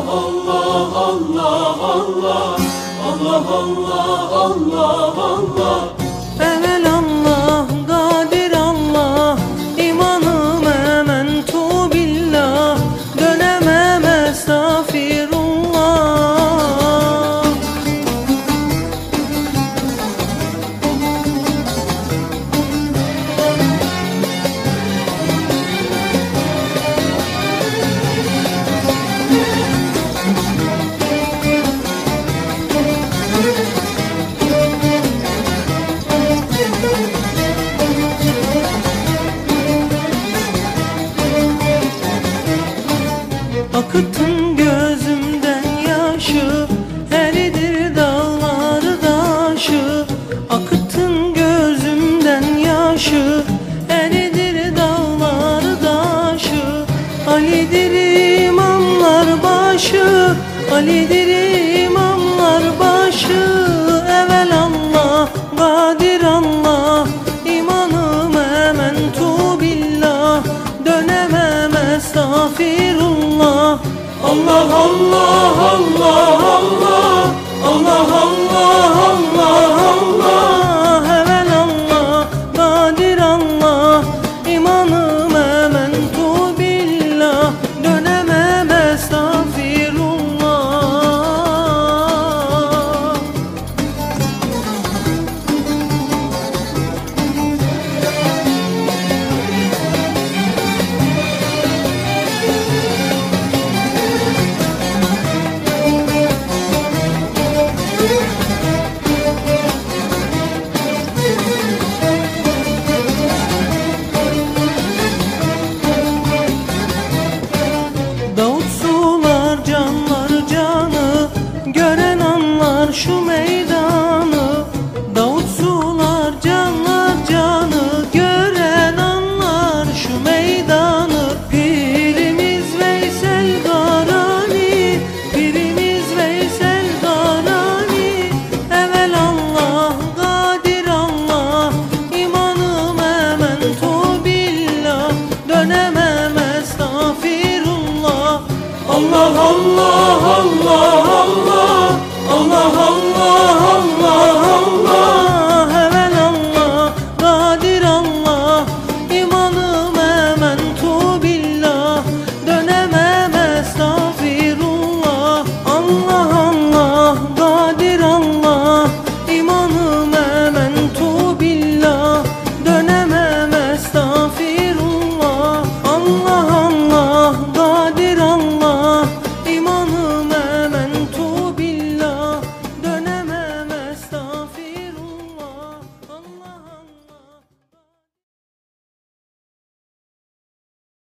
Evvel Allah, kadir Allah, imanım ementu billah, dönemem estağfirullah. Akıttın gözümden yaşı, eridir dağları daşı. Akıttın gözümden yaşı, eridir dağları daşı. Ali'dir imamlar başı, Ali'dir imamlar başı. Evvel Allah, kadir Allah, imanım ementu billah, dönemem estağfirullah. Allah Allah Allah Allah, Allah Allah Allah Allah. Evvel Allah, kadir Allah, imanım ementu billah, dönemem estağfirullah. Davut sular canlar canı, gören anlar şu meydanı. Davut sular canlar canı, gören anlar şu meydanı. Pirimiz Veysel Karani, pirimiz Veysel Karani. Evvel Allah, kadir Allah, imanım ementu billah, dönemem estağfirullah. Allah Allah Allah